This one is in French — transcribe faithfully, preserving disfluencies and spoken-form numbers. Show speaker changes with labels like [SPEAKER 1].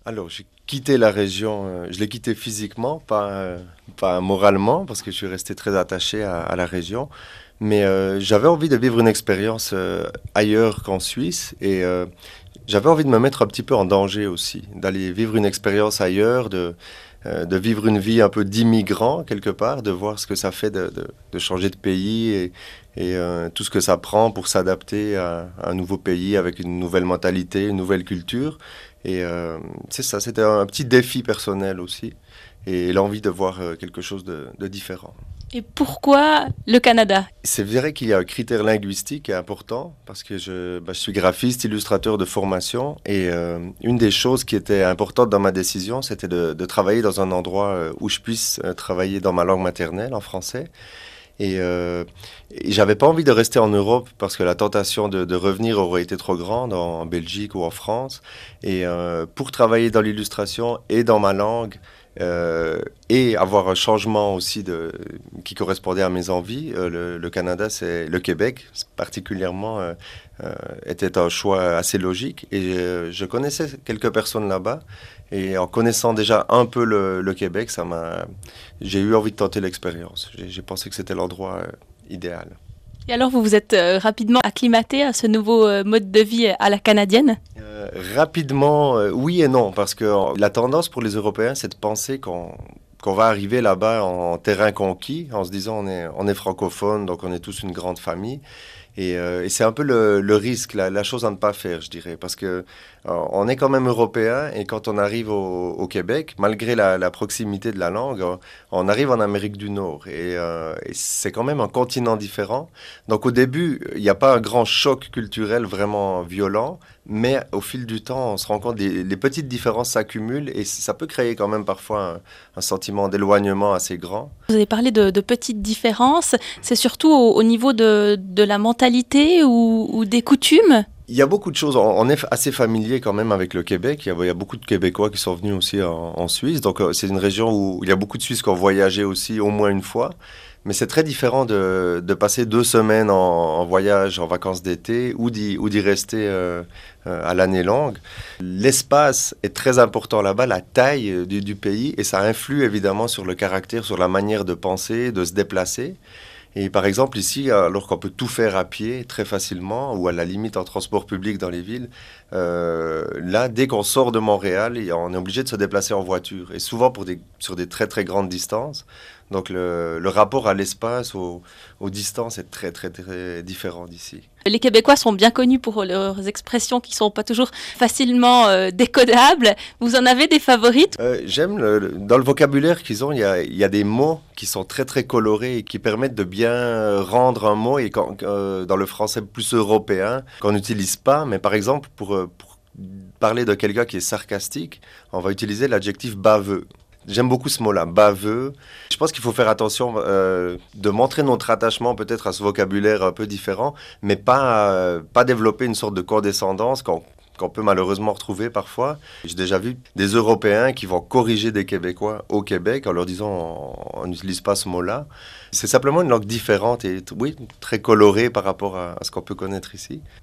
[SPEAKER 1] Alors, j'ai quitté la région, euh, je l'ai quitté physiquement, pas, euh, pas moralement, parce que je suis resté très attaché à, à la région. Mais euh, j'avais envie de vivre une expérience euh, ailleurs qu'en Suisse. Et euh, j'avais envie de me mettre un petit peu en danger aussi, d'aller vivre une expérience ailleurs, de, euh, de vivre une vie un peu d'immigrant quelque part, de voir ce que ça fait de, de- de changer de pays et, et, euh, tout ce que ça prend pour s'adapter à, à un nouveau pays avec une nouvelle mentalité, une nouvelle culture. Et euh, c'est ça, c'était un petit défi personnel aussi et l'envie de voir euh, quelque chose de, de différent.
[SPEAKER 2] Et pourquoi le Canada?
[SPEAKER 1] C'est vrai qu'il y a un critère linguistique qui est important parce que je, bah, je suis graphiste, illustrateur de formation et euh, une des choses qui était importante dans ma décision, c'était de, de travailler dans un endroit euh, où je puisse euh, travailler dans ma langue maternelle, en français. Et, euh, et j'avais pas envie de rester en Europe parce que la tentation de, de revenir aurait été trop grande en, en Belgique ou en France. Et euh, pour travailler dans l'illustration et dans ma langue, euh, et avoir un changement aussi de, qui correspondait à mes envies, euh, le, le Canada, c'est le Québec particulièrement, euh, euh, était un choix assez logique. Et euh, je connaissais quelques personnes là-bas. Et en connaissant déjà un peu le, le Québec, ça m'a, j'ai eu envie de tenter l'expérience. J'ai, j'ai pensé que c'était l'endroit euh, idéal.
[SPEAKER 2] Et alors, vous vous êtes euh, rapidement acclimaté à ce nouveau euh, mode de vie à la canadienne?
[SPEAKER 1] Euh, rapidement, euh, oui et non, parce que euh, la tendance pour les Européens, c'est de penser qu'on qu'on va arriver là-bas en terrain conquis, en se disant on est, on est francophone, donc on est tous une grande famille. Et, euh, et c'est un peu le, le risque, la, la chose à ne pas faire, je dirais, parce que euh, on est quand même européen et quand on arrive au, au Québec, malgré la, la proximité de la langue, on, on arrive en Amérique du Nord et, euh, et c'est quand même un continent différent. Donc au début, il n'y a pas un grand choc culturel vraiment violent, mais au fil du temps, on se rend compte que les, les petites différences s'accumulent et ça peut créer quand même parfois un, un sentiment d'éloignement assez grand.
[SPEAKER 2] Vous avez parlé de, de petites différences. C'est surtout au, au niveau de, de la mentalité ou, ou des coutumes?
[SPEAKER 1] Il y a beaucoup de choses. On on est assez familier quand même avec le Québec. Il y a, il y a beaucoup de Québécois qui sont venus aussi en, en Suisse. Donc, euh, c'est une région où il y a beaucoup de Suisses qui ont voyagé aussi au moins une fois. Mais c'est très différent de, de passer deux semaines en, en voyage, en vacances d'été, ou d'y, ou d'y rester euh, euh, à l'année longue. L'espace est très important là-bas, la taille euh, du, du pays, et ça influe évidemment sur le caractère, sur la manière de penser, de se déplacer. Et par exemple, ici, alors qu'on peut tout faire à pied très facilement, ou à la limite en transport public dans les villes, euh, là, dès qu'on sort de Montréal, on est obligé de se déplacer en voiture, et souvent pour des, sur des très très grandes distances. Donc le, le rapport à l'espace, aux, aux distances est très très très différent d'ici.
[SPEAKER 2] Les Québécois sont bien connus pour leurs expressions qui sont pas toujours facilement euh, décodables. Vous en avez des favorites?
[SPEAKER 1] Euh, j'aime le, le- dans le vocabulaire qu'ils ont, il y a, il y a des mots qui sont très très colorés et qui permettent de bien euh, rendre un mot et quand, euh, dans le français plus européen qu'on n'utilise pas. Mais par exemple, pour, euh, pour parler de quelqu'un qui est sarcastique, on va utiliser l'adjectif baveux. J'aime beaucoup ce mot-là, baveux. Je pense qu'il faut faire attention euh, de montrer notre attachement peut-être à ce vocabulaire un peu différent, mais pas, euh, pas développer une sorte de condescendance qu'on qu'on peut malheureusement retrouver parfois. J'ai déjà vu des Européens qui vont corriger des Québécois au Québec en leur disant on n'utilise pas ce mot-là. C'est simplement une langue différente et oui, très colorée par rapport à, à ce qu'on peut connaître ici.